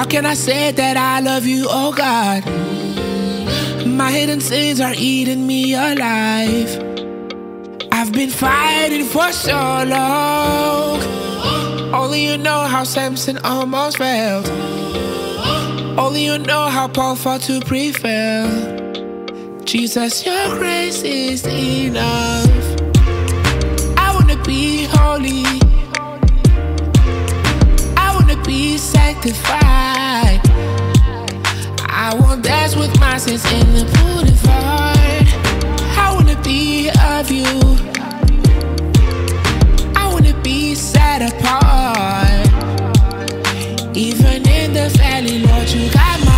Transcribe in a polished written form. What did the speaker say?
How can I say that I love you, oh God? My hidden sins are eating me alive. I've been fighting for so long. Only you know how Samson almost failed. Only you know how Paul fought to prevail. Jesus, your grace is enough. I wanna be holy. I wanna be sanctified. I won't dance with my sins in the boulevard. I wanna be of you. I wanna be set apart. Even in the valley, Lord, you got my